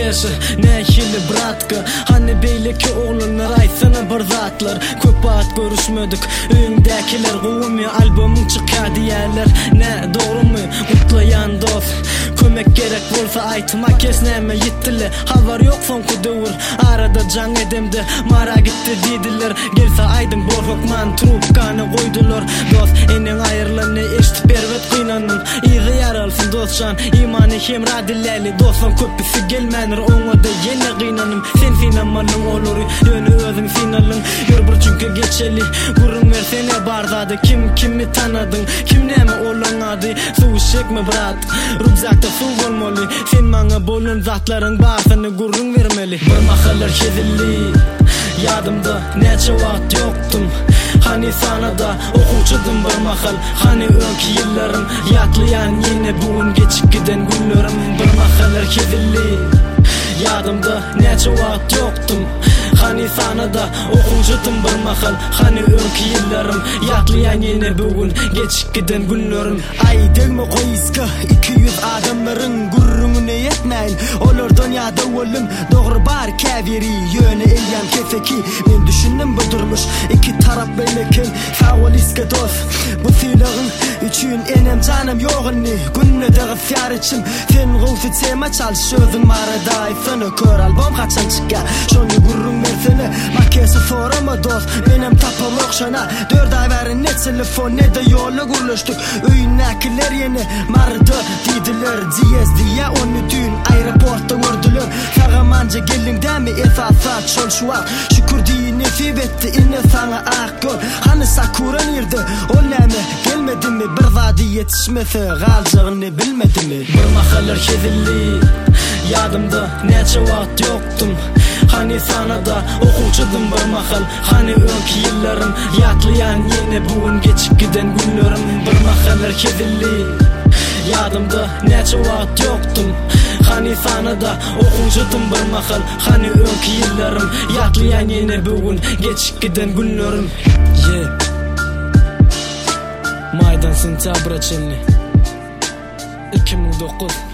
yaşı ne hili bratka. Hani beyleki oğlanlar aysana bir zatlar. Köp vaat görüşmedik öňündekiler gowumya albümün çıkar diýerler. Ne doğru mu mutlayan dost kömek gerek bolsa aytmak kesneme yittile. Havar yok sonku döwür arada can edemde mara gitti diýdiler. Gelse aydın borhokman trubkany goýdular. Dost enen aýrylany eşitip berwet kynanyn. Ýygy yaralsyn dostjan imany hem radileli. Dostum köpüsi gelmenir oňa da ýene kynanym. Sen finamanyň olary ýöne özüň finalyň. Ýör bir çünkü geçeli gurrun versene bardady. Kim kimi tanadın kim näme olanady. Suw çekme brat rubzakda suw bolmaly. Sen maňa bolan zatlaryň basyny gurrun vermeli. Bir mahaller kezilli yadımda neçe wagt yoktum. Hani sana da okuçydym bir mahal. Hani öňki ýyllaryň ýatlayan ýene bugün geçip giden günlerim. Bir mahaller kezilli yadımda neçe wagt yoktum. Hani sana da okuçydym bir mahal. Hani öňki ýyllaryň ýatlayan ýene bugün geçip giden günlerim. Ay degme goýyska 200 adamlaryň gurrungyna ýetmäýin. Olar dünýäde ölüm dogry bar käbiri ýöne elýän kefeki. Men düşündim bu durmuş iki tarap beýleken fawaliska dost. Bu filagyň üçin enem janym ýogyny günne de gysyar içim. Sen gowsy tema çal sözüň marada aýsyny kör albom haçan çykka. Şonu gurrun versene makesi sorama dost. Benim tapam okşana 4 ay berin ne telefon ne de yolla gurlaştık. Öýünäkiler ýene marada diýdiler. Diýes diýe onu dün aeroportda gördüler. Sagamanca gelingdämi esasat şol şuwar. Şükür diýin nesip etdi inne sana akgol. Hani sakuran ýerde ol näme gelmedimi bir zady ýetişmese galjagyny bilmedimi. Bir mahaller kezilli yadımda neçe wagt yoktum. Hani sana da okuçydym bir mahal. Hani öňki ýyllaryň ýatlayan ýene bugün geçip giden günlerim. Bir mahaller kezilli yadımda neçe wagt yoktum. Hani sana da okuçydym bir mahal. Hani öňki ýyllaryň ýatlayan ýene bugün geçip giden günlerim. Maydan sentyabr 2009